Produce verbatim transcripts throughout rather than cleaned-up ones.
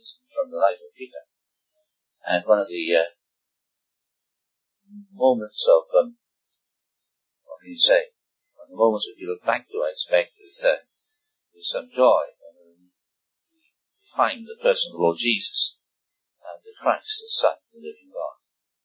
incident from the life of Peter. And one of the uh, moments of, um, what can you say, one of the moments that you look back to, I expect, is uh, with some joy when we find the person of the Lord Jesus and the Christ, the Son, the living God.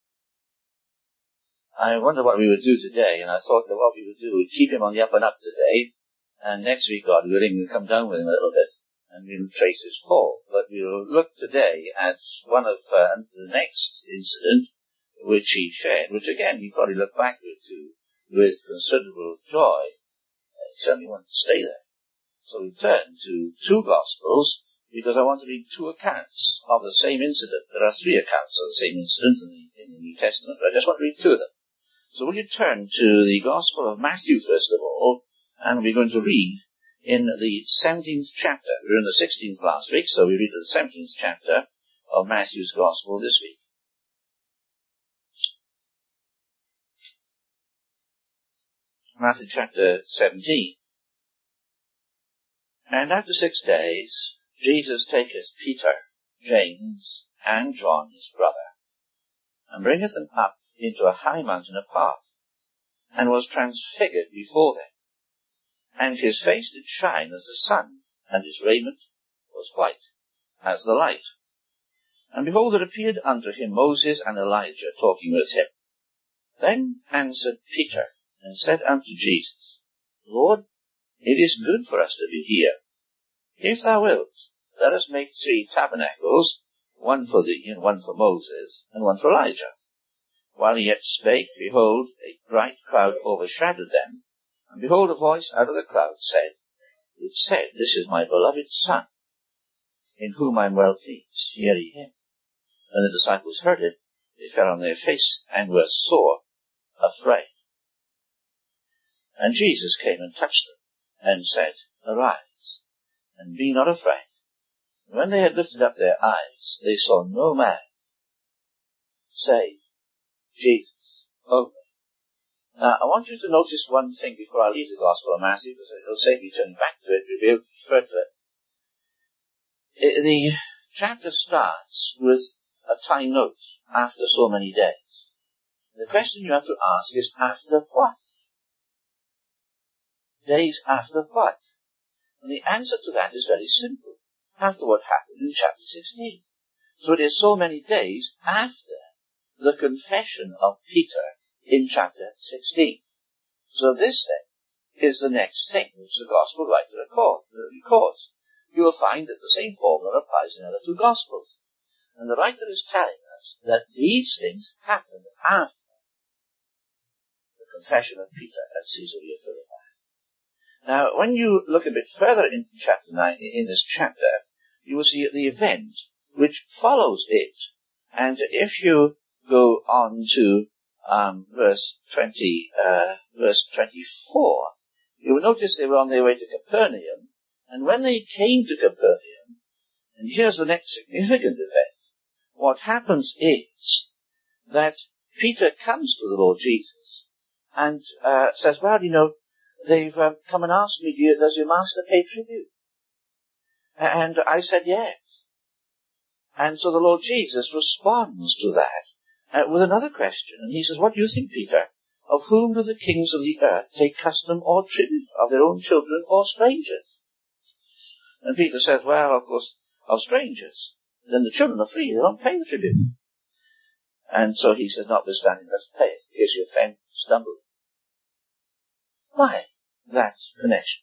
I wonder what we would do today, and I thought that what we would do would keep him on the up and up today, and next week, God willing, we'll come down with him a little bit, and we'll trace his fall. But we'll look today at one of uh, the next incident which he shared, which again, you probably look backward to with considerable joy. He certainly wanted to stay there. So we turn to two Gospels, because I want to read two accounts of the same incident. There are three accounts of the same incident in the, in the New Testament, but I just want to read two of them. So will you turn to the Gospel of Matthew, first of all, and we're going to read in the seventeenth chapter. We were in the sixteenth last week, so we read the seventeenth chapter of Matthew's Gospel this week. Matthew chapter seventeen. And after six days, Jesus taketh Peter, James, and John his brother, and bringeth them up into a high mountain apart, and was transfigured before them. And his face did shine as the sun, and his raiment was white as the light. And behold, there appeared unto him Moses and Elijah talking with him. Then answered Peter, and said unto Jesus, Lord, it is good for us to be here. If thou wilt, let us make three tabernacles, one for thee, and one for Moses, and one for Elijah. While he yet spake, behold, a bright cloud overshadowed them, and behold, a voice out of the cloud said, It said, This is my beloved Son, in whom I am well pleased. Hear ye him. When the disciples heard it, they fell on their face, and were sore afraid. And Jesus came and touched them, and said, Arise, and be not afraid. And when they had lifted up their eyes, they saw no man, save Jesus only. Now, I want you to notice one thing before I leave the Gospel of Matthew, because it'll save me turning back to it, we'll be able to refer to it. it. The chapter starts with a time note, after so many days. The question you have to ask is, after what? Days after what? And the answer to that is very simple. After what happened in chapter sixteen. So it is so many days after the confession of Peter in chapter sixteen. So this then is the next thing which the Gospel writer records. You will find that the same formula applies in the other two Gospels. And the writer is telling us that these things happened after the confession of Peter at Caesarea Philippi. Now, when you look a bit further into chapter nine, in this chapter, you will see the event which follows it. And if you go on to um, verse twenty, uh, verse twenty-four, you will notice they were on their way to Capernaum. And when they came to Capernaum, and here's the next significant event, what happens is that Peter comes to the Lord Jesus and uh, says, well, you know, they've um, come and asked me, does your master pay tribute? And I said, yes. And so the Lord Jesus responds to that uh, with another question. And he says, what do you think, Peter? Of whom do the kings of the earth take custom or tribute? Of their own children or strangers? And Peter says, well, of course, of strangers. Then the children are free. They don't pay the tribute. And so he says, notwithstanding, let's pay it, in case you offend, stumble. Why that connection?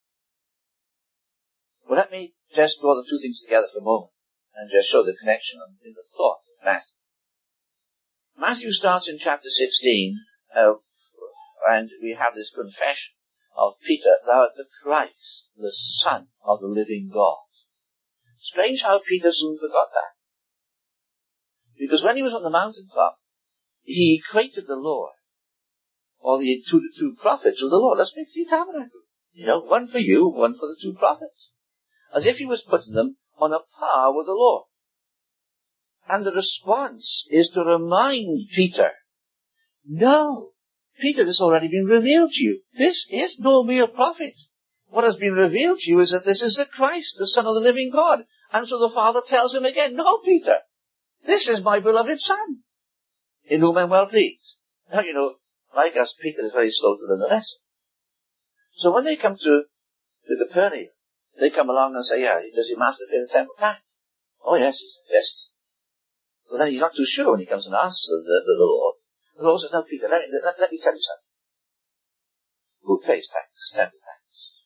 Well, let me just draw the two things together for a moment and just show the connection in the thought of Matthew. Matthew starts in chapter sixteen, uh, and we have this confession of Peter, thou art the Christ, the Son of the living God. Strange how Peter soon forgot that. Because when he was on the mountaintop, he equated the Lord, or the two, the two prophets of the Lord. Let's make three tabernacles. You know, one for you, one for the two prophets. As if he was putting them on a par with the Lord. And the response is to remind Peter, no, Peter, this has already been revealed to you. This is no mere prophet. what has been revealed to you is that this is the Christ, the Son of the living God. And so the Father tells him again, no, Peter, this is my beloved Son, in whom I'm well pleased. Now, you know, like us, Peter is very slow to learn the lesson. So when they come to, to Capernaum, they come along and say, yeah, does your master pay the temple tax? Oh, yes, he says, yes. So then he's not too sure when he comes and asks the, the, the Lord. The Lord says, no, Peter, let me, let, let me tell you something. Who pays tax, temple tax?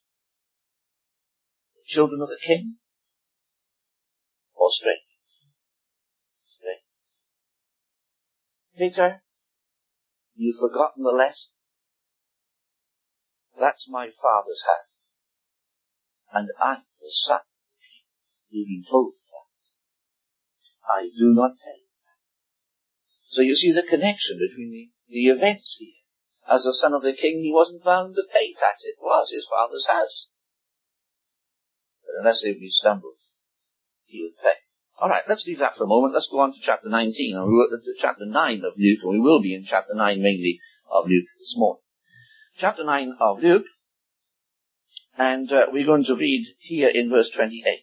The children of the king? Or strangers? Strangers. Peter, you've forgotten the lesson. That's my Father's house. And I'm the Son of the King. You've been told that. I do not pay that. So you see the connection between the, the events here. As the Son of the King, he wasn't bound to pay tax. It was his Father's house. But unless they would be stumbled, he would pay. Alright, let's leave that for a moment. Let's go on to chapter nineteen, or to chapter nine of Luke, and we will be in chapter nine mainly of Luke this morning. Chapter nine of Luke, and uh, we're going to read here in verse twenty-eight.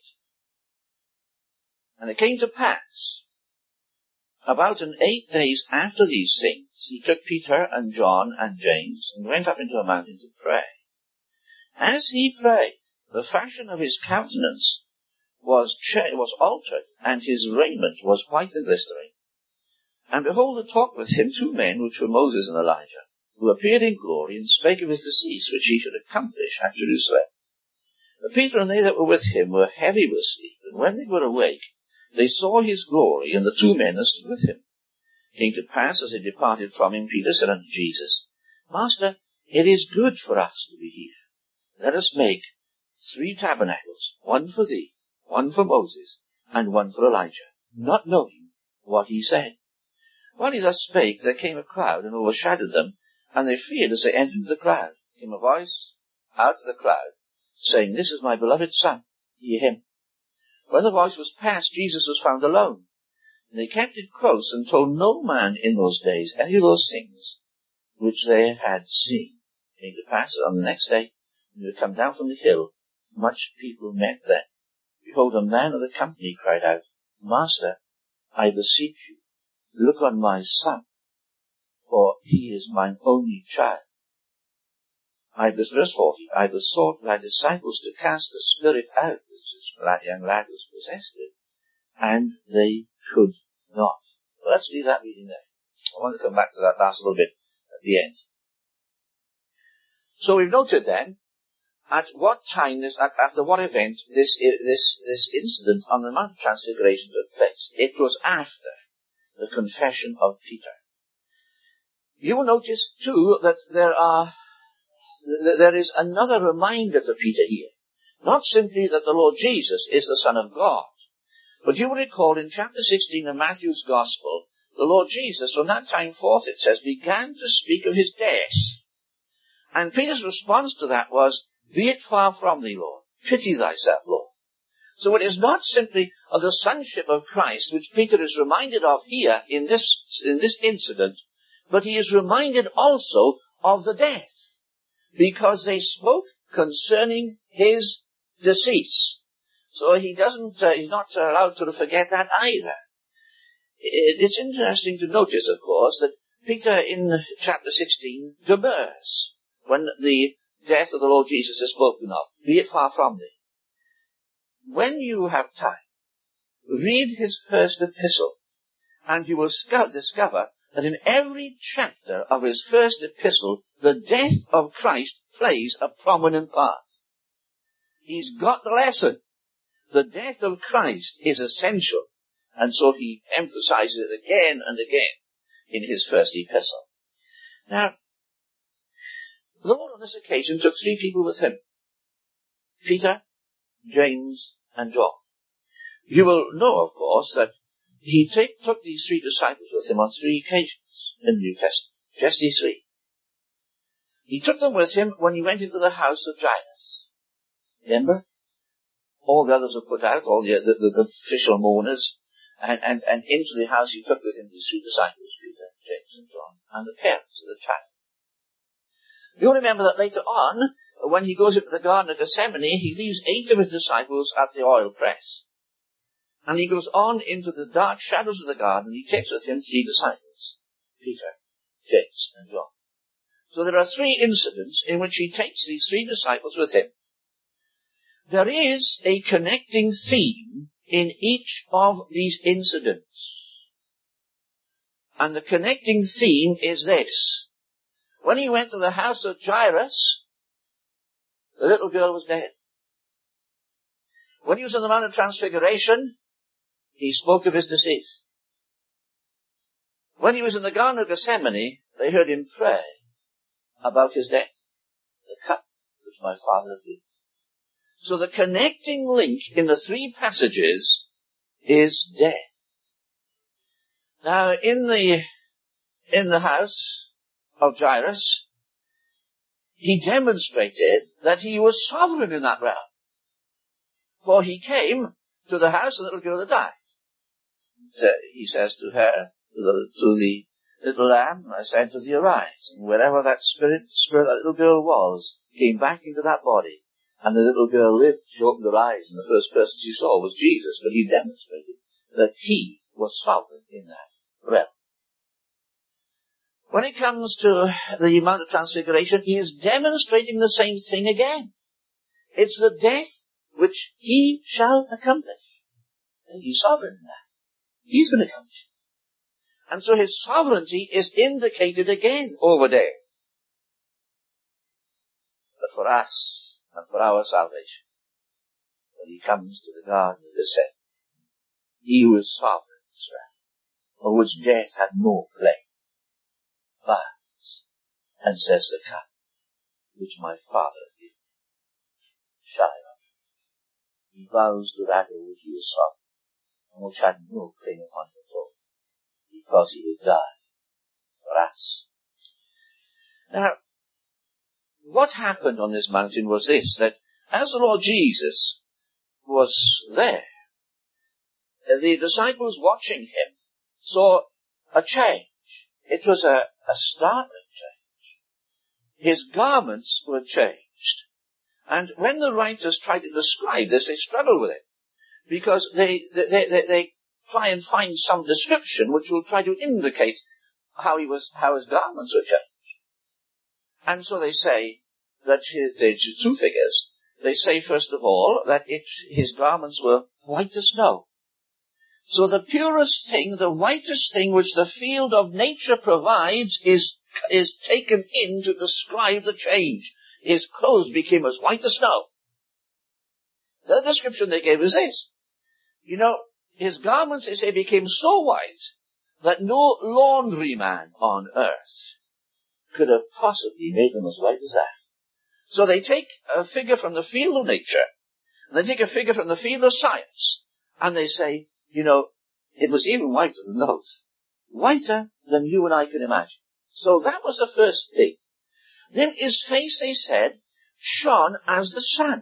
And it came to pass, about an eight days after these things, he took Peter and John and James, and went up into a mountain to pray. As he prayed, the fashion of his countenance was cha- was altered, and his raiment was white and glistering. And behold, there talked with him two men, which were Moses and Elijah, who appeared in glory, and spake of his decease, which he should accomplish at Jerusalem. But Peter and they that were with him were heavy with sleep, and when they were awake, they saw his glory, and the two men that stood with him. It came to pass, as they departed from him, Peter said unto Jesus, Master, it is good for us to be here. Let us make three tabernacles, one for thee, one for Moses, and one for Elijah, not knowing what he said. While he thus spake, there came a cloud, and overshadowed them, and they feared as they entered into the cloud. Came a voice out of the cloud, saying, This is my beloved Son, hear him. When the voice was past, Jesus was found alone. And they kept it close, and told no man in those days any of those things which they had seen. It came to pass that on the next day, when they were come down from the hill, much people met them. Behold, a man of the company cried out, Master, I beseech you, look on my son, for he is mine only child. I, verse forty, I besought thy disciples to cast the spirit out, which this young lad was possessed with, and they could not. Well, let's leave that reading there. I want to come back to that last little bit at the end. So we've noted then, at what time, this, after what event, this, this, this incident on the Mount of Transfiguration took place. It was after the confession of Peter. You will notice, too, that there are, there is another reminder to Peter here. Not simply that the Lord Jesus is the Son of God, but you will recall in chapter sixteen of Matthew's Gospel, the Lord Jesus, from that time forth, it says, began to speak of his death. And Peter's response to that was, Be it far from thee, Lord. Pity thyself, Lord. So it is not simply of the sonship of Christ, which Peter is reminded of here in this, in this incident, but he is reminded also of the death, because they spoke concerning his decease. So he doesn't, uh, he's not allowed to forget that either. It's interesting to notice, of course, that Peter in chapter sixteen demurs when the death of the Lord Jesus is spoken of. Be it far from thee. When you have time, read his first epistle, and you will discover that in every chapter of his first epistle, the death of Christ plays a prominent part. He's got the lesson. The death of Christ is essential, and so he emphasizes it again and again in his first epistle. Now, the Lord on this occasion took three people with him. Peter, James, and John. You will know, of course, that he take, took these three disciples with him on three occasions in the New Testament. Just these three. He took them with him when he went into the house of Jairus. Remember? All the others were put out, all the, the, the, the official mourners, and, and, and into the house he took with him these three disciples, Peter, James, and John, and the parents of the child. You'll remember that later on, when he goes into the Garden of Gethsemane, he leaves eight of his disciples at the oil press. And he goes on into the dark shadows of the garden. He takes with him three disciples, Peter, James, and John. So there are three incidents in which he takes these three disciples with him. There is a connecting theme in each of these incidents. And the connecting theme is this. When he went to the house of Jairus, the little girl was dead. When he was on the Mount of Transfiguration, he spoke of his decease. When he was in the Garden of Gethsemane, they heard him pray about his death. The cup which my Father hath given. So the connecting link in the three passages is death. Now, in the, in the house of Jairus, he demonstrated that he was sovereign in that realm. For he came to the house of the little girl that died. So he says to her, to the, to the little lamb, I said to thee, arise. And wherever that spirit, spirit, that little girl was, came back into that body. And the little girl lived. She opened her eyes, and the first person she saw was Jesus. But he demonstrated that he was sovereign in that realm. When it comes to the Mount of Transfiguration, he is demonstrating the same thing again. It's the death which he shall accomplish. And he's sovereign in that. He's going to accomplish it. And so his sovereignty is indicated again over death. But for us, and for our salvation, when he comes to the Garden of Gethsemane, he who is sovereign in Israel, of which death had no claim, bows and says, the cup which my Father hath given shall I not drink. He vows to that of which he is sovereign, and which had no claim upon him at all, because he would die for us. Now, what happened on this mountain was this, that as the Lord Jesus was there, the disciples watching him saw a change. It was a, a startling change. His garments were changed. And when the writers try to describe this, they struggle with it. Because they, they, they, they try and find some description which will try to indicate how he was, how his garments were changed. And so they say that there's two figures. They say, first of all, that it, his garments were white as snow. So the purest thing, the whitest thing which the field of nature provides is, is taken in to describe the change. His clothes became as white as snow. The description they gave is this. You know, his garments, they say, became so white that no laundryman on earth could have possibly made them as white as that. So they take a figure from the field of nature, and they take a figure from the field of science, and they say, you know, it was even whiter than those. Whiter than you and I can imagine. So that was the first thing. Then his face, they said, shone as the sun.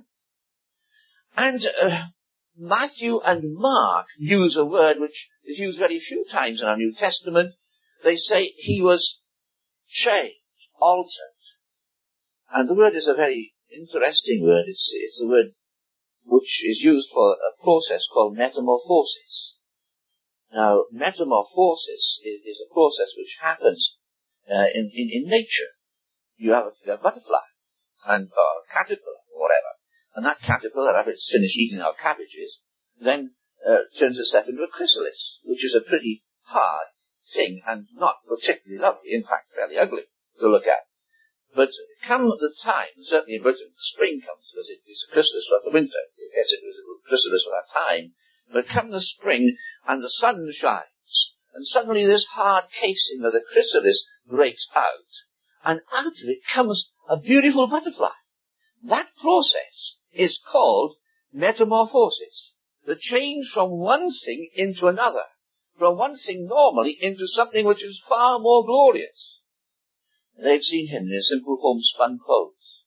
And uh, Matthew and Mark use a word which is used very few times in our New Testament. They say he was changed, altered. And the word is a very interesting word. It's, it's a word which is used for a process called metamorphosis. Now, metamorphosis is, is a process which happens uh, in, in, in nature. You have a, a butterfly and uh, a caterpillar or whatever, and that caterpillar, after it's finished eating our cabbages, then uh, turns itself into a chrysalis, which is a pretty hard thing and not particularly lovely, in fact fairly ugly to look at. But come the time, certainly in Britain, spring comes, because it is a chrysalis for the winter. It gets into a little chrysalis for that time. But come the spring, and the sun shines, and suddenly this hard casing of the chrysalis breaks out, and out of it comes a beautiful butterfly. That process is called metamorphosis. The change from one thing into another. From one thing normally into something which is far more glorious. They'd seen him in his simple homespun clothes.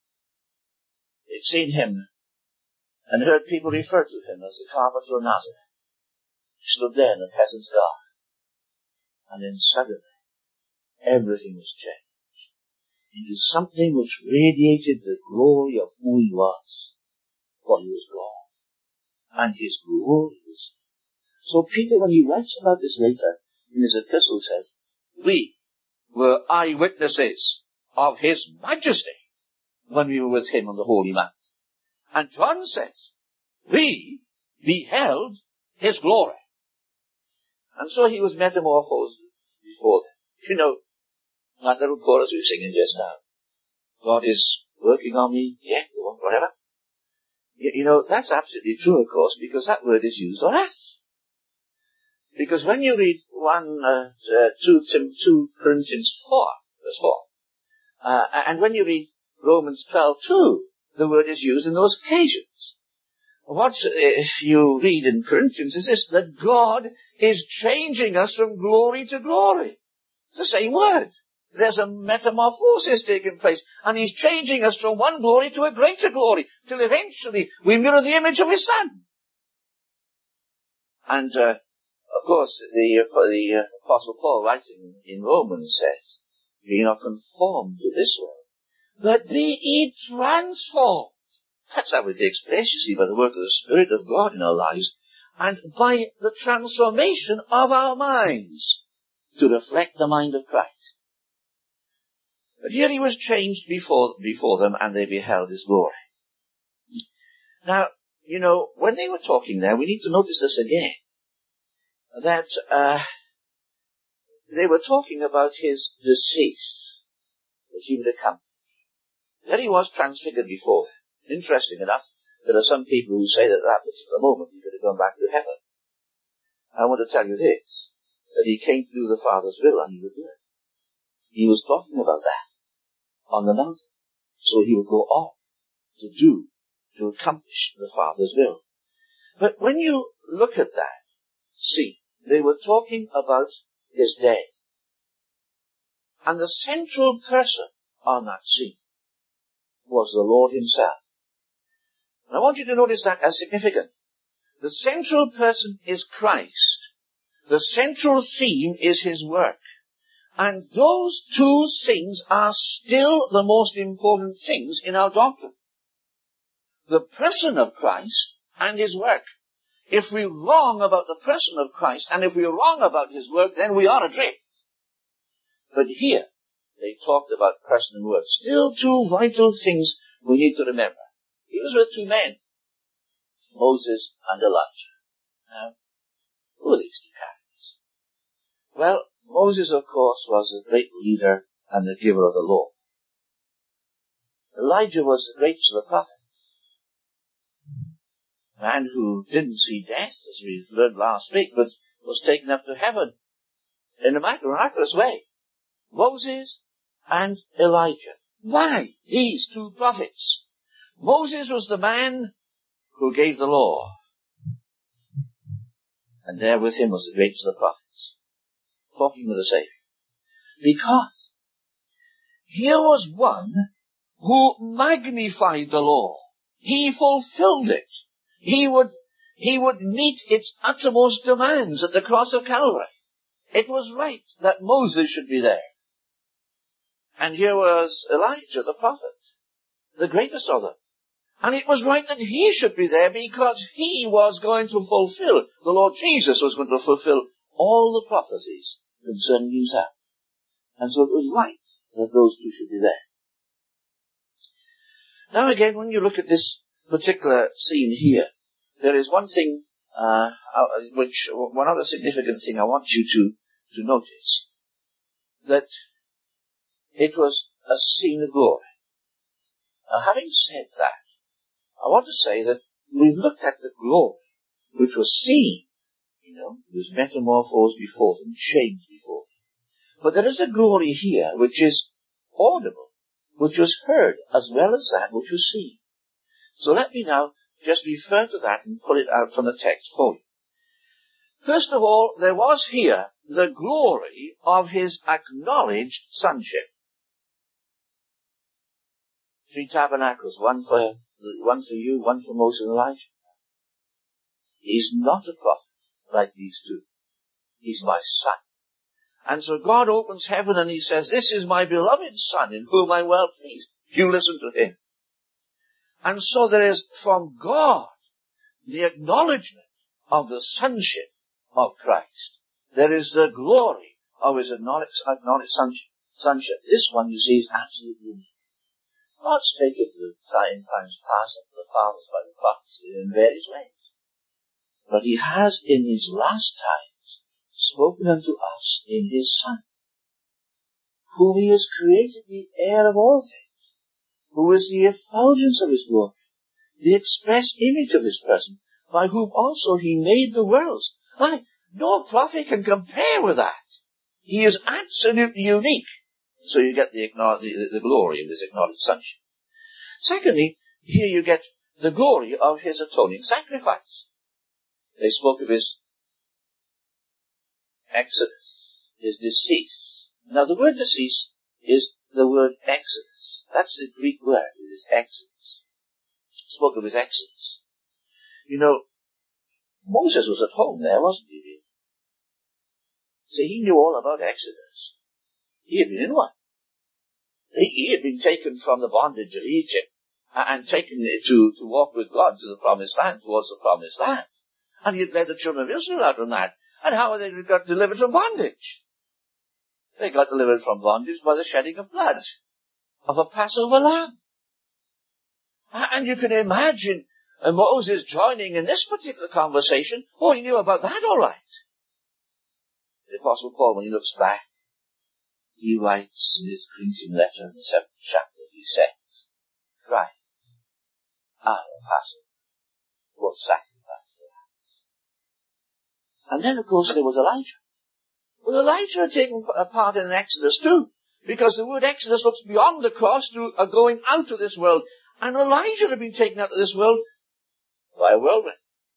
They'd seen him and heard people refer to him as the carpenter of Nazareth. He stood there in the peasant's garden. And then suddenly, everything was changed. into something which radiated the glory of who he was. For he was God. And his glory was. So Peter, when he writes about this later in his epistle, says, we were eyewitnesses of his majesty when we were with him on the holy mount. And John says, we beheld his glory. And so he was metamorphosed before them. You know, that little chorus we were singing just now, God is working on me yet, or whatever. You, you know, that's absolutely true, of course, because that word is used on us. Because when you read one, uh, uh, two, two Corinthians four, verse four, uh, and when you read Romans twelve two, the word is used in those occasions. What uh, you read in Corinthians is this, that God is changing us from glory to glory. It's the same word. There's a metamorphosis taking place, and he's changing us from one glory to a greater glory, till eventually we mirror the image of his Son. And, uh, of course, the, uh, the uh, Apostle Paul, writing in Romans, says, be not conformed to this world, but be ye transformed. That's how it takes place, you see, by the work of the Spirit of God in our lives, and by the transformation of our minds to reflect the mind of Christ. But here he was changed before, before them, and they beheld his glory. Now, you know, when they were talking there, we need to notice this again, that uh, they were talking about his decease, which he would accomplish. There he was transfigured before them. Interesting enough, there are some people who say that at that particular moment he could have gone back to heaven. I want to tell you this, that he came to do the Father's will, and he would do it. He was talking about that on the mountain. So he would go on to do, to accomplish the Father's will. But when you look at that, see, they were talking about his death. And the central person on that scene was the Lord himself. And I want you to notice that as significant. The central person is Christ. The central theme is his work. And those two things are still the most important things in our doctrine. The person of Christ and his work. If we're wrong about the person of Christ, and if we're wrong about his work, then we are adrift. But here, they talked about person and work. Still two vital things we need to remember. He was with two men, Moses and Elijah. Now, who are these two characters? Well, Moses, of course, was the great leader and the giver of the law. Elijah was the greatest of the prophets. A man who didn't see death, as we learned last week, but was taken up to heaven in a miraculous way. Moses and Elijah. Why these two prophets? Moses was the man who gave the law. And there with him was the greatest of the prophets, talking with the Savior. Because here was one who magnified the law. He fulfilled it. He would, he would meet its uttermost demands at the cross of Calvary. It was right that Moses should be there. And here was Elijah, the prophet, the greatest of them. And it was right that he should be there because he was going to fulfill, the Lord Jesus was going to fulfill all the prophecies concerning himself. And so it was right that those two should be there. Now again, when you look at this particular scene here, there is one thing, uh, which, one other significant thing I want you to, to notice. That it was a scene of glory. Now having said that, I want to say that we've looked at the glory which was seen, you know, it was metamorphosed before them, changed before them. But there is a glory here which is audible, which was heard, as well as that which was seen. So let me now just refer to that and pull it out from the text for you. First of all, there was here the glory of his acknowledged sonship. Three tabernacles, one for one for you, one for Moses and Elijah. He's not a prophet like these two. He's my son. And so God opens heaven and he says, this is my beloved Son in whom I'm well pleased. You listen to him. And so there is from God the acknowledgement of the sonship of Christ. There is the glory of his acknowledged, acknowledged sonship. sonship. This one, you see, is absolutely unique. God spake of the time times past unto the fathers by the prophets in various ways. But he has in his last times spoken unto us in his Son, whom he has created the heir of all things, who is the effulgence of his glory, the express image of his person, by whom also he made the worlds. Why, no prophet can compare with that. He is absolutely unique. So you get the, the, the glory of his acknowledged sonship. Secondly, here you get the glory of his atoning sacrifice. They spoke of his exodus, his decease. Now the word decease is the word exodus. That's the Greek word, it is exodus. Spoke of his exodus. You know, Moses was at home there, wasn't he? So he knew all about exodus. He had been in one. He, he had been taken from the bondage of Egypt and taken to, to walk with God to the promised land, towards the promised land. And he had led the children of Israel out on that. And how they got delivered from bondage? They got delivered from bondage by the shedding of blood of a Passover lamb. And you can imagine Moses joining in this particular conversation. Oh, he knew about that all right. The Apostle Paul, when he looks back, he writes in his greeting letter in the seventh chapter, he says, Christ, our Passover, was sacrificed for us. And then, of course, there was Elijah. Well, Elijah had taken a part in an Exodus too, because the word Exodus looks beyond the cross to a going out of this world. And Elijah had been taken out of this world by a whirlwind.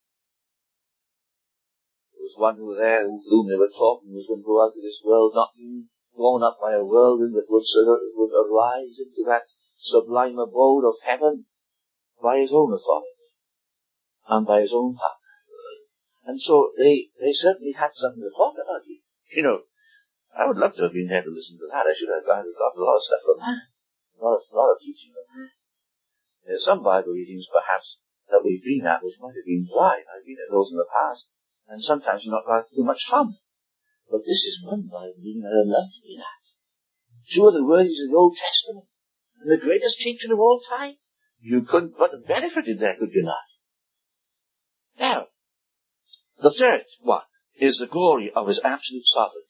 There was one who was there whom they were talking was going to go out of this world, not being thrown up by a whirlwind that would, would arise into that sublime abode of heaven by his own authority and by his own power. And so they, they certainly had something to talk about. You know, I would love to have been there to listen to that. I should have got a lot of stuff from that. A lot of, a lot of teaching from that. There's some Bible readings perhaps that we've been at which might have been dry. I've been at those in the past, and sometimes you're not got too much from. But this is one Bible reading that I'd love to be at. Two of the worthies of the Old Testament, and the greatest teacher of all time. You couldn't but have benefited there, could you not? Now, the third one is the glory of his absolute sovereignty.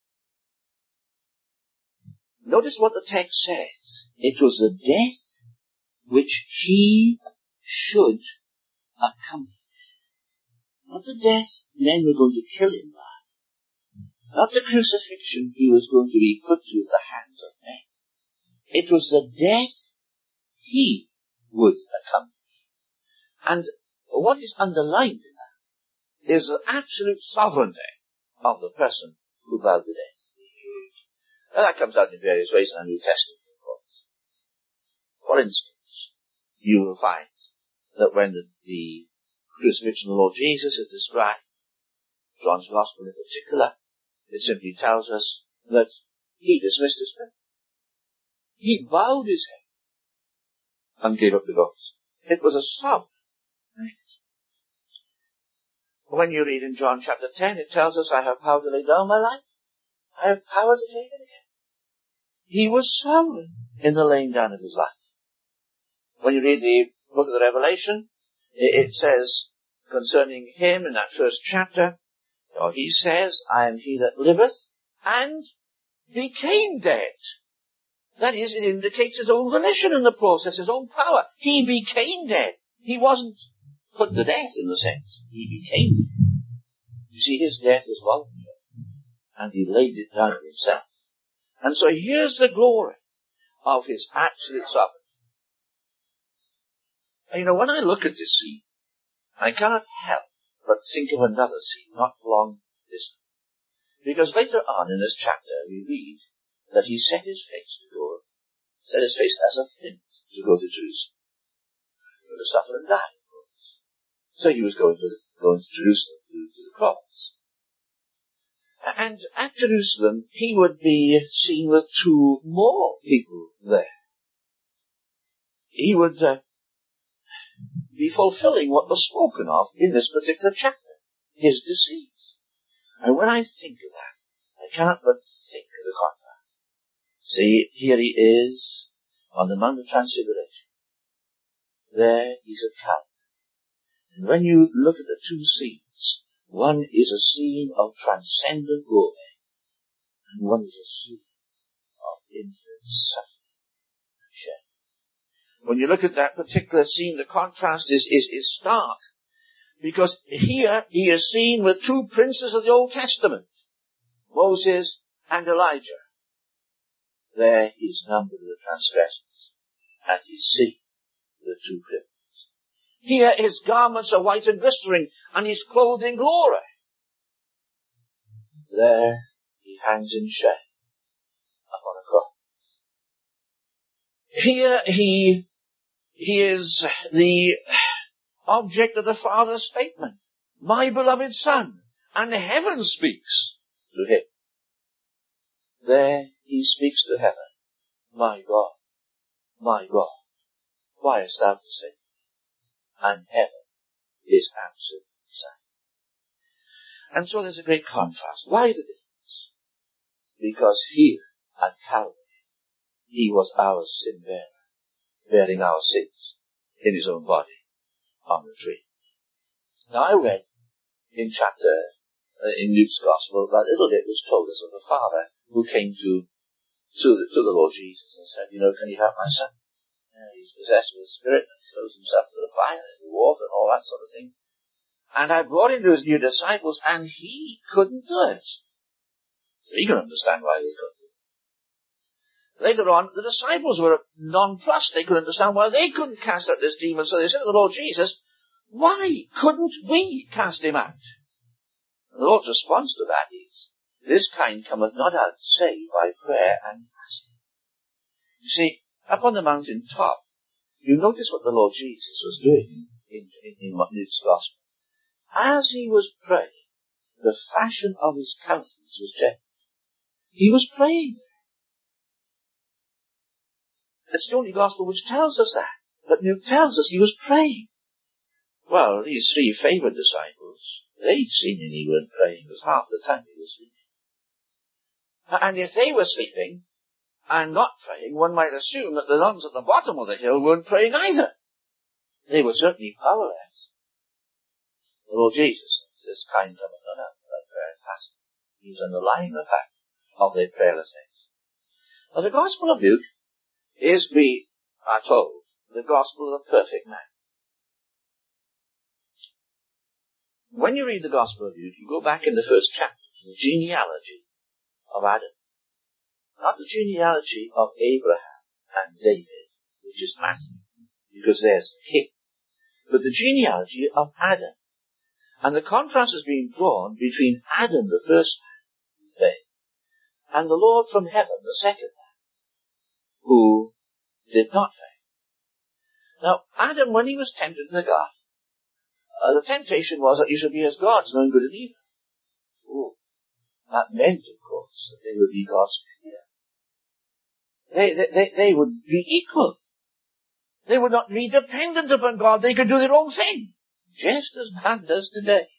Notice what the text says. It was the death which he should accomplish. Not the death men were going to kill him by. Not the crucifixion he was going to be put to at the hands of men. It was the death he would accomplish. And what is underlined in that is the absolute sovereignty of the person who bowed the death. And that comes out in various ways in the New Testament, of course. For instance, you will find that when the, the crucifixion of the Lord Jesus is described, John's Gospel in particular, it simply tells us that he dismissed his spirit. He bowed his head and gave up the ghost. It was a sovereign act. When you read in John chapter ten, it tells us, I have power to lay down my life. I have power to take it again. He was sovereign in the laying down of his life. When you read the book of the Revelation, it says concerning him in that first chapter, or he says, I am he that liveth and became dead. That is, it indicates his own volition in the process, his own power. He became dead. He wasn't put to death in the sense. He became dead. You see, his death was voluntary, and he laid it down himself. And so here's the glory of his absolute sovereignty. And you know, when I look at this scene, I cannot help but think of another scene, not long distant. Because later on in this chapter, we read that he set his face to go, set his face as a flint to go to Jerusalem. He was to suffer and die, of course. So he was going to, going to Jerusalem, to, to the cross. And at Jerusalem, he would be seen with two more people there. He would uh, be fulfilling what was spoken of in this particular chapter, his decease. And when I think of that, I cannot but think of the contrast. See, here he is on the Mount of Transfiguration. There he's at Calvary. And when you look at the two scenes, one is a scene of transcendent glory, and one is a scene of infinite suffering and shame. When you look at that particular scene, the contrast is, is, is stark, because here he is seen with two princes of the Old Testament, Moses and Elijah. There he is numbered with the transgressors, and he is seen with the two criminals. Here his garments are white and glistering, and he's clothed in glory. There he hangs in shame upon a cross. Here he, he is the object of the Father's statement, my beloved Son, and heaven speaks to him. There he speaks to heaven, my God, my God, why hast thou forsaken me? And heaven is answered saying. And so there's a great contrast. Why the difference? Because here at Calvary, he was our sin bearer, bearing our sins in his own body on the tree. Now I read in chapter, uh, in Luke's Gospel, that little bit was told us of the father who came to, to the, to the Lord Jesus and said, you know, can you have my son? Uh, he's possessed with the Spirit and throws himself into the fire and the water and all that sort of thing. And I brought him to his new disciples, and he couldn't do it. So he could understand why they couldn't do it. Later on, the disciples were nonplussed. They couldn't understand why they couldn't cast out this demon. So they said to the Lord Jesus, why couldn't we cast him out? And the Lord's response to that is, this kind cometh not out save by prayer and fasting. You see, up on the mountain top, you notice what the Lord Jesus was doing in, in, in Luke's Gospel. As he was praying, the fashion of his countenance was changed. He was praying. It's the only Gospel which tells us that. But Luke tells us he was praying. Well, these three favoured disciples, they seemingly weren't praying, because half the time they were sleeping. And if they were sleeping, and not praying, one might assume that the nuns at the bottom of the hill weren't praying either. They were certainly powerless. The Lord Jesus says, this kind cometh not out by prayer and fasting. He was underlying the fact of their prayerlessness. Now the Gospel of Luke is, we are told, the Gospel of the perfect man. When you read the Gospel of Luke, you go back in the first chapter to the genealogy of Adam. Not the genealogy of Abraham and David, which is Matthew, because there's the king, but the genealogy of Adam. And the contrast is being drawn between Adam, the first man, who failed, and the Lord from heaven, the second man, who did not fail. Now, Adam, when he was tempted in the garden, uh, the temptation was that you should be as gods, knowing good and evil. Ooh, that meant, of course, that they would be God's peer. They, they, they, they would be equal. They would not be dependent upon God. They could do their own thing, just as man does today.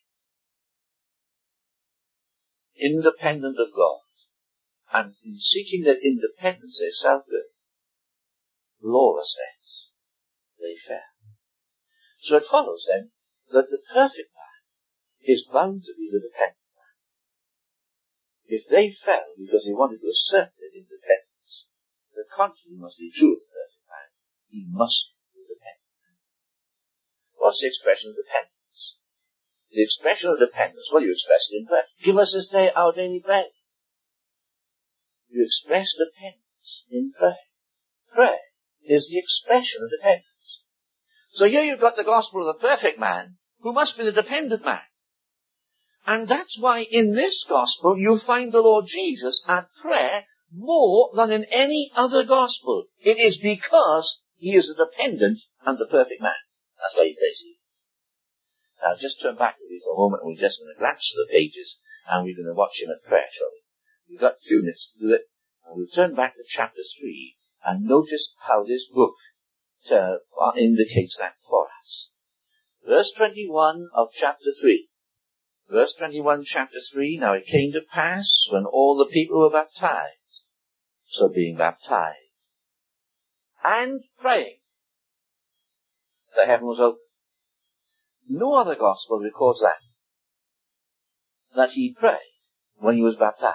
Independent of God. And in seeking that independence, their self-will, lawlessness, they fell. So it follows then that the perfect man is bound to be the dependent man. If they fell because they wanted to assert their independence, the contrary must be true of the perfect man. He must be dependent. What's the expression of dependence? The expression of dependence, well, you express it in prayer. Give us this day our daily bread. You express dependence in prayer. Prayer is the expression of dependence. So here you've got the gospel of the perfect man, who must be the dependent man. And that's why in this gospel you find the Lord Jesus at prayer more than in any other gospel. It is because he is the dependent and the perfect man. That's why he prays here. Now just turn back to me for a moment and we're just going to glance through the pages And we're going to watch him at prayer, shall we? We've got a few minutes to do it. And we'll turn back to chapter three and notice how this book uh, indicates that for us. Verse twenty-one of chapter three. Verse twenty-one, chapter three, now it came to pass when all the people were baptized, so being baptized, and praying, the heaven was opened. No other gospel records that, that he prayed when he was baptized.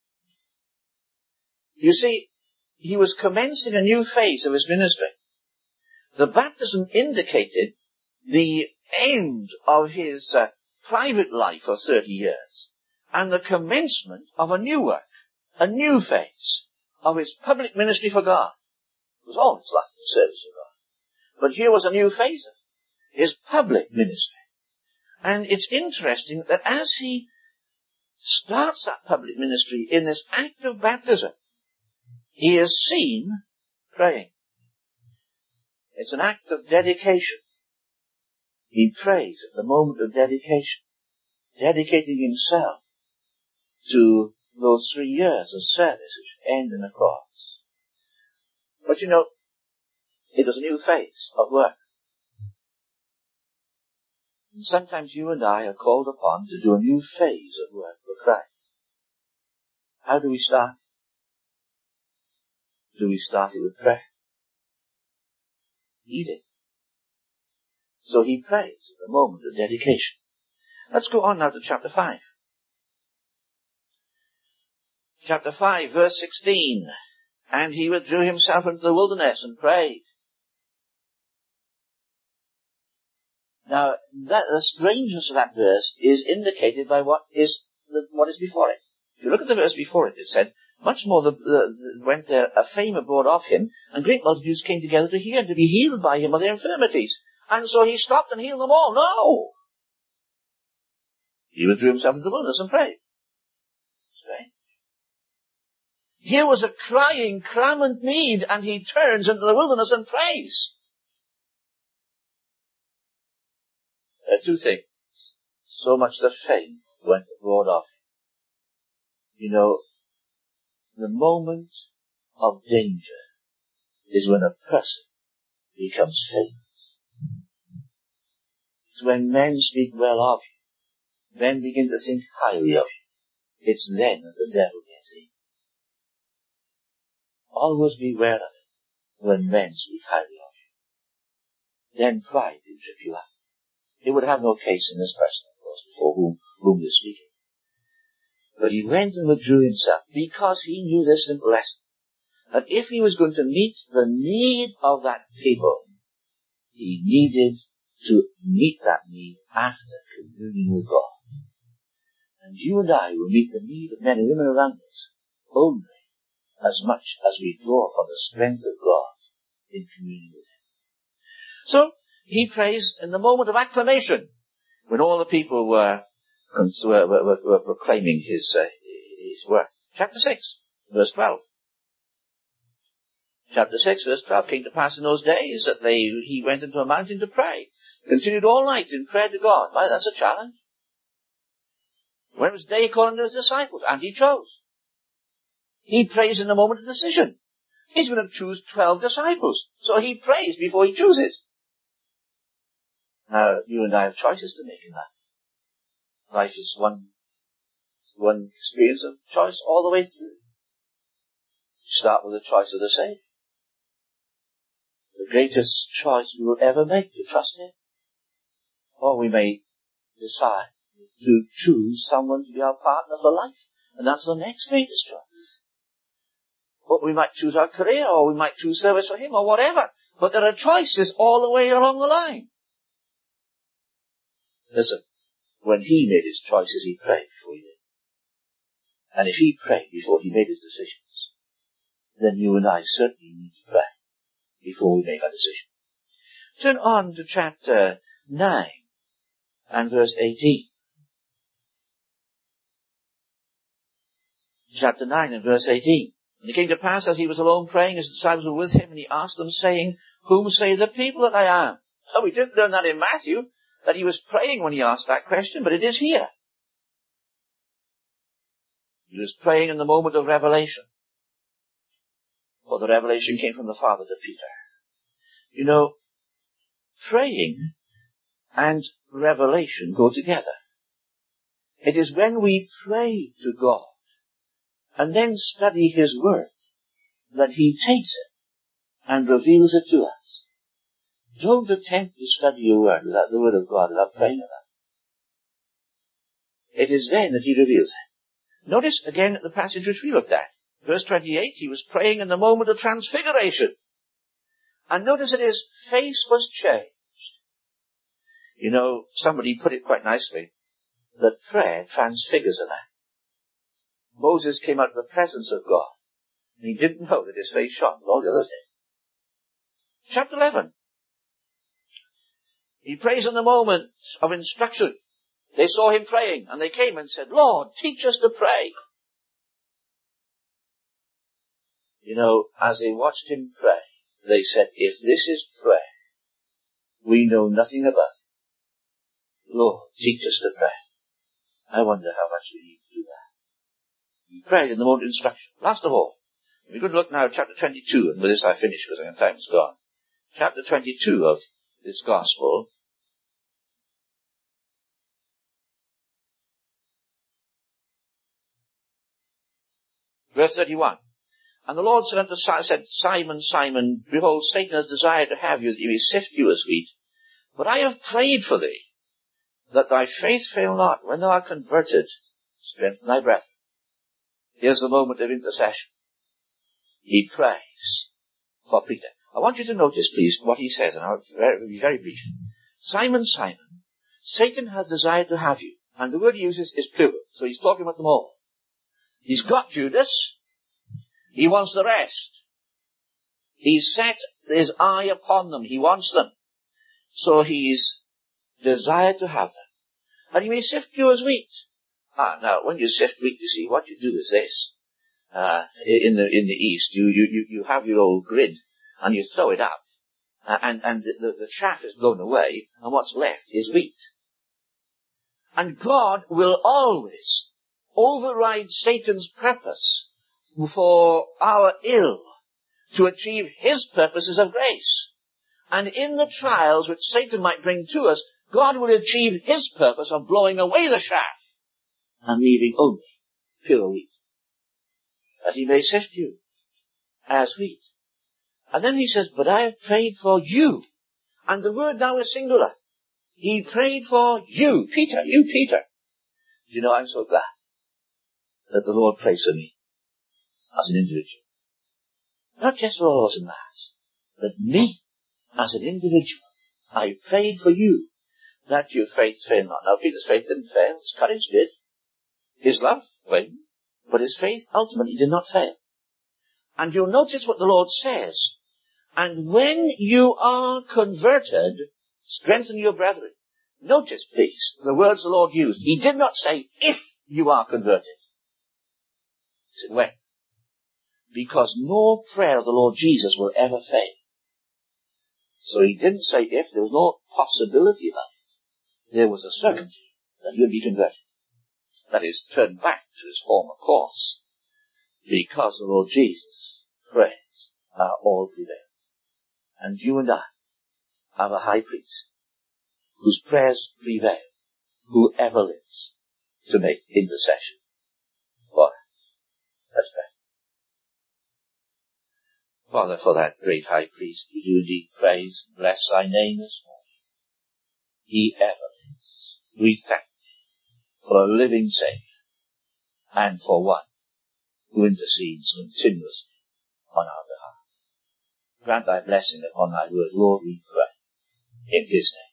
You see, he was commencing a new phase of his ministry. The baptism indicated the end of his uh, private life of thirty years, and the commencement of a new work, a new phase of his public ministry for God. It was all his life in service of God. But here was a new phase of his public ministry. And it's interesting that as he starts that public ministry in this act of baptism, he is seen praying. It's an act of dedication. He prays at the moment of dedication, dedicating himself to those three years of service which end in the cross. But you know, it was a new phase of work. And sometimes you and I are called upon to do a new phase of work for Christ. How do we start? Do we start it with prayer? He did. So he prays at the moment of dedication. Let's go on now to chapter five. Chapter five, verse sixteen. And he withdrew himself into the wilderness and prayed. Now, that, the strangeness of that verse is indicated by what is the, what is before it. If you look at the verse before it, it said, much more the, the, the, went there a fame abroad of him, and great multitudes came together to hear and to be healed by him of their infirmities. And so he stopped and healed them all. No! He withdrew himself into the wilderness and prayed. Strange. Here was a crying, clamant need, and he turns into the wilderness and prays. There are two things. So much the fame went abroad of him. You know, the moment of danger is when a person becomes famous. It's when men speak well of you. Men begin to think highly of you. It's then that the devil gets in. Always beware of it when men speak highly of you. Then pride will trip you up. It would have no case in this person, of course, before whom, whom we're speaking. But he went and withdrew himself because he knew this simple lesson, that if he was going to meet the need of that people, he needed to meet that need after communion with God. And you and I will meet the need of men and women around us only as much as we draw upon the strength of God in communion with him. So, he prays in the moment of acclamation, when all the people were, were, were, were proclaiming his, uh, his work. Chapter six, verse twelve. Chapter six, verse twelve, came to pass in those days that they, he went into a mountain to pray. Continued all night in prayer to God. Why, that's a challenge. When it was day, he called unto his disciples, and he chose. He prays in the moment of decision. He's going to choose twelve disciples. So he prays before he chooses. Now, you and I have choices to make in that. Life is one, one experience of choice all the way through. You start with the choice of the Saviour. The greatest choice we will ever make, to trust him. Or we may decide to choose someone to be our partner for life. And that's the next greatest choice. But we might choose our career, or we might choose service for him, or whatever. But there are choices all the way along the line. Listen, when he made his choices, he prayed before he did. And if he prayed before he made his decisions, then you and I certainly need to pray before we make our decision. Turn on to chapter nine and verse eighteen. Chapter nine and verse eighteen. And it came to pass, as he was alone praying, his disciples were with him, and he asked them, saying, Whom say the people that I am? Oh, we didn't learn that in Matthew, that he was praying when he asked that question, but it is here. He was praying in the moment of revelation. For the revelation came from the Father to Peter. You know, praying and revelation go together. It is when we pray to God and then study His Word that He takes it and reveals it to us. Don't attempt to study your Word without the Word of God, without praying about it. It is then that He reveals it. Notice again the passage which we looked at. Verse twenty-eight, He was praying in the moment of transfiguration. And notice that His face was changed. You know, somebody put it quite nicely, that prayer transfigures a man. Moses came out of the presence of God, and he didn't know that his face shone, but all the others did. Chapter eleven. He prays in the moment of instruction. They saw him praying, and they came and said, Lord, teach us to pray. You know, as they watched him pray, they said, if this is prayer, we know nothing about it. Lord, teach us to pray. I wonder how much we need to do that. He prayed in the moment of instruction. Last of all, we're going to look now at chapter twenty-two, and with this I finish because time is gone. Chapter twenty-two of this gospel. Verse thirty-one. And the Lord said unto Simon, said, Simon, Simon, behold, Satan has desired to have you, that he may sift you as wheat. But I have prayed for thee, that thy faith fail not. When thou art converted, strengthen thy brethren. Here's the moment of intercession. He prays for Peter. I want you to notice, please, what he says, and I'll be very brief. Simon, Simon, Satan has desired to have you. And the word he uses is plural, so he's talking about them all. He's got Judas. He wants the rest. He's set his eye upon them. He wants them. So he's desired to have them. And he may sift you as wheat. Ah, now, when you sift wheat, you see, what you do is this. Uh, in the, in the East, you, you, you have your old grid, and you throw it up. Uh, and, and the, the chaff is blown away, and what's left is wheat. And God will always override Satan's purpose for our ill to achieve his purposes of grace. And in the trials which Satan might bring to us, God will achieve his purpose of blowing away the chaff and leaving only pure wheat, that he may sift you as wheat. And then he says, but I have prayed for you. And the word now is singular. He prayed for you, Peter, you Peter. Do you know, I'm so glad that the Lord prays for me as an individual. Not just for all us in Mass, but me as an individual. I prayed for you that your faith fail not. Now, Peter's faith didn't fail. His courage did. His love waned. But his faith ultimately did not fail. And you'll notice what the Lord says. And when you are converted, strengthen your brethren. Notice, please, the words the Lord used. He did not say, if you are converted. He said, when? Because no prayer of the Lord Jesus will ever fail. So he didn't say if. There was no possibility about it. There was a certainty that he would be converted. That is, turn back to his former course. Because the Lord Jesus' prayers are all prevailed. And you and I have a high priest whose prayers prevail, who ever lives to make intercession for us. Let's pray. Father, for that great high priest, we do indeed praise and bless thy name this morning. He ever lives. We thank thee for a living Saviour and for one who intercedes continuously on our behalf. Grant thy blessing upon thy word, Lord, we pray, in his name.